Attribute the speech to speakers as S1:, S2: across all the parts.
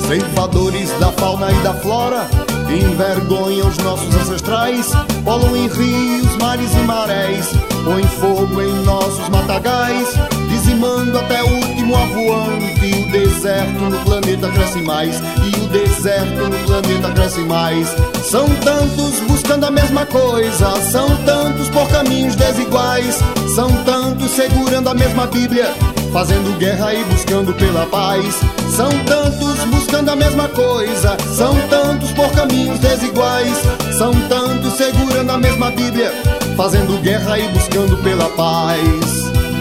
S1: ceifadores da fauna e da flora, envergonham os nossos ancestrais, poluem rios, mares e marés, põem fogo em nossos matagais, dizimando até o último avoante. E o deserto no planeta cresce mais, e o deserto no planeta cresce mais. São tantos buscando a mesma coisa, são tantos por caminhos desiguais, são tantos segurando a mesma Bíblia, fazendo guerra e buscando pela paz. São tantos buscando a mesma coisa, são tantos por caminhos desiguais, são tantos segurando a mesma Bíblia, fazendo guerra e buscando pela paz.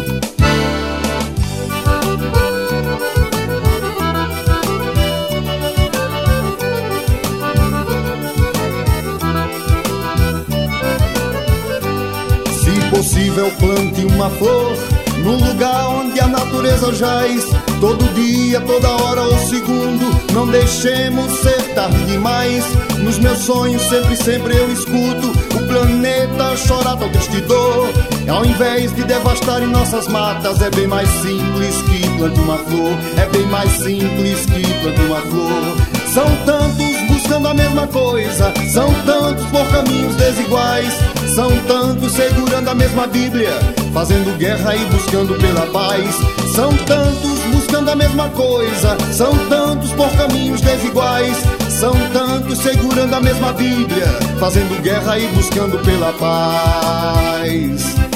S1: Se possível, plante uma flor no lugar onde a natureza jaz. Todo dia, toda hora ou segundo, não deixemos ser tarde demais. Nos meus sonhos sempre eu escuto o planeta chorar tão triste dor. Ao invés de devastarem nossas matas, é bem mais simples que plante uma flor. É bem mais simples que plante uma flor. São tantos buscando a mesma coisa, são tantos por caminhos desiguais, são tantos segurando a mesma Bíblia, fazendo guerra e buscando pela paz. São tantos buscando a mesma coisa, são tantos por caminhos desiguais, são tantos segurando a mesma Bíblia, fazendo guerra e buscando pela paz.